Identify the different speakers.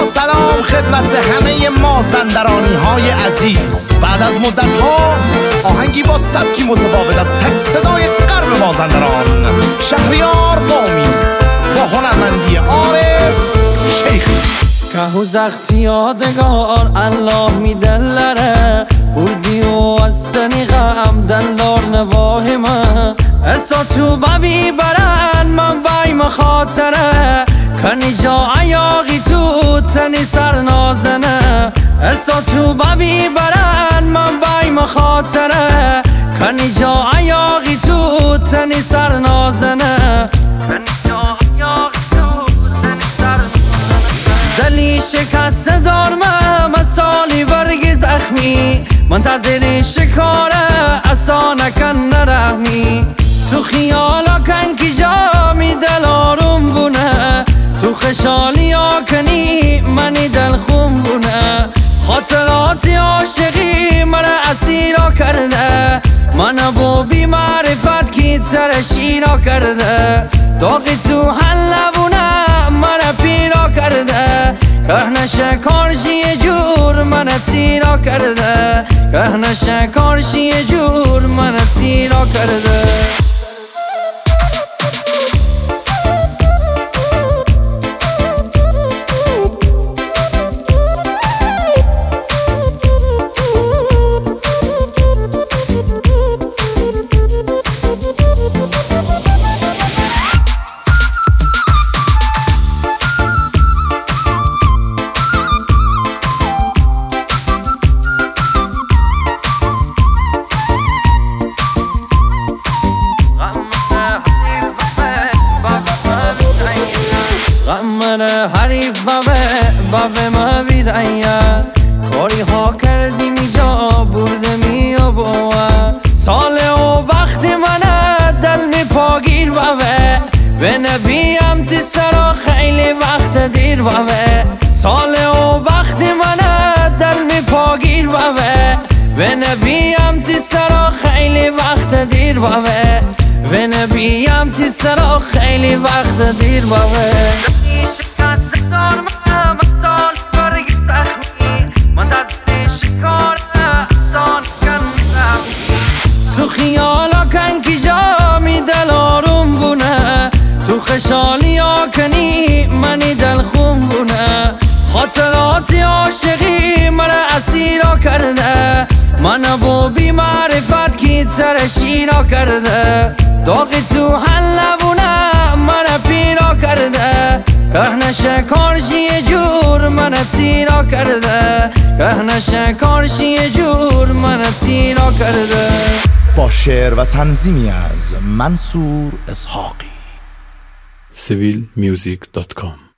Speaker 1: با سلام خدمت همه مازندرانی های عزیز. بعد از مدت ها آهنگی با سبکی متفاوت از تک صدای غرب مازندران، شهریار قومی با هنرمندی عارف شیخی.
Speaker 2: که و زختی یادگار الله می دلره بردی و از غم دلدار نواه من اسا تو ببی برن من وای مخاطره کنی جا عیاقی تو تنی سر نازنه اسا تو ببی برن من وای مخاطره کنی جا عیاقی تو تنی سر نازنه دلی شکست دارم مسالی برگ زخمی منتظر شکاره اصا نکن نرحمی تو خیالا کن که جامی دل آروم بونه تو خشالی ها کنی منی دل خون بونه خاطراتی عاشقی من اسیرا کرده من با بی معرفت کی ترشی را کرده داغی تو حل نبونه من پیرا کرده که نشکارشی یه جور من تیرا کرده که نشکارشی یه جور من تیرا کرده. غمه حریف بابه ما بیریا کاری ها کردی می جا برده می بوا ساله و وقتی منه دل می پاگیر بابه و نبیم تی سرا خیلی وقت دیر بابه ساله و وقتی منه دل می پاگیر بابه و نبیم تی سرا خیلی وقت دیر بابه و نبیم تی سرا خیلی وقت دیر بابه شکست دارم مثال برگ زخمی منتظر شکار ازان کن تو خیالا کن که جامی دل آروم بونه تو خشالی ها کنی منی دل خون بونه خاطراتی عاشقی من اسیرا کرده من با بی معرفت کی ترشی را کرده داغی تو حل نبونه من پیرا کرده که نشکارشی یه جور من تیرا کرده که نشکارشی یه جور من تیرا کرده.
Speaker 1: با شعر و تنظیمی از منصور اسحاقی.
Speaker 3: civilmusic.com